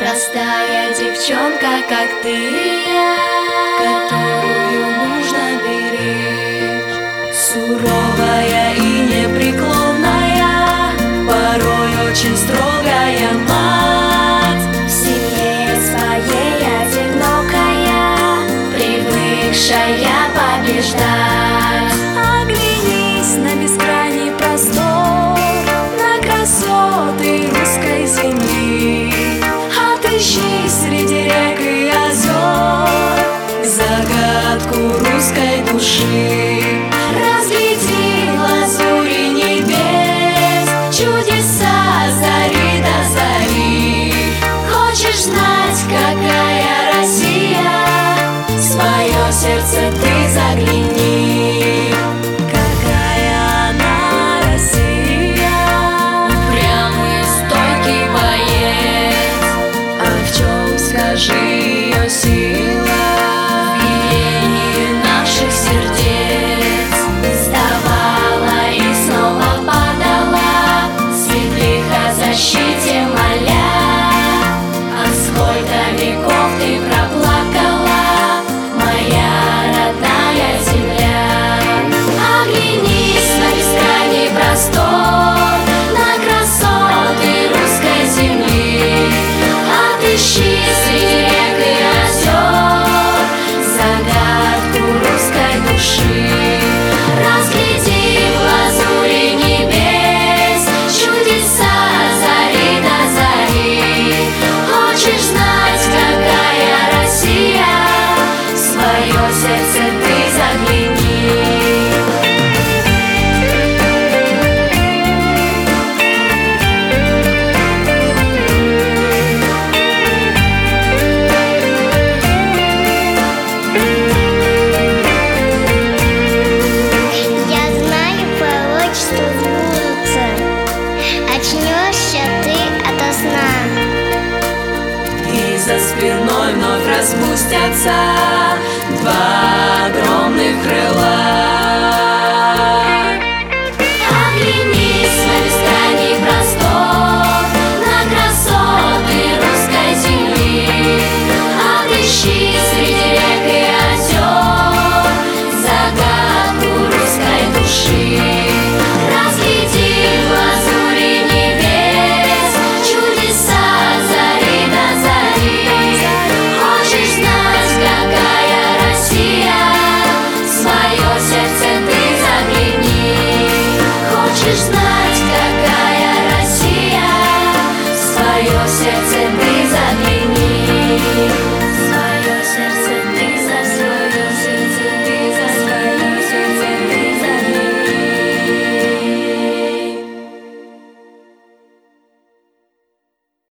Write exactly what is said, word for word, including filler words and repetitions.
Простая девчонка, как ты и я, которую нужно беречь. Суровая и непреклонная, порой очень строгая мать. В семье своей одинокая, привыкшая побеждать. Оглянись на бескрайний простор, на красоты русской земли. Отыщи среди рек и озер загадку русской души. Разгляди лазури небес, чудеса зари до зари. Хочешь знать, какая Россия? В свое сердце ты загляни. Какая она Россия? Упрямый, стойкий боец. А в чем, скажи, ее сила? В биении наших сердец. Вставала и снова падала, святых о защите моля. А сколько веков ты проплакала, моя родная земля. Оглянись на бескрайний простор, на красоты русской земли. Отыщи среди рек и озер загадку русской души. Разгляди в лазури небес, чудеса зари до зари. Хочешь знать, какая Россия? В свое сердце ты загляни. Я знаю, пророчества сбудутся, очнешься ты ото сна. И за спиной вновь распустятся два огромных крыла.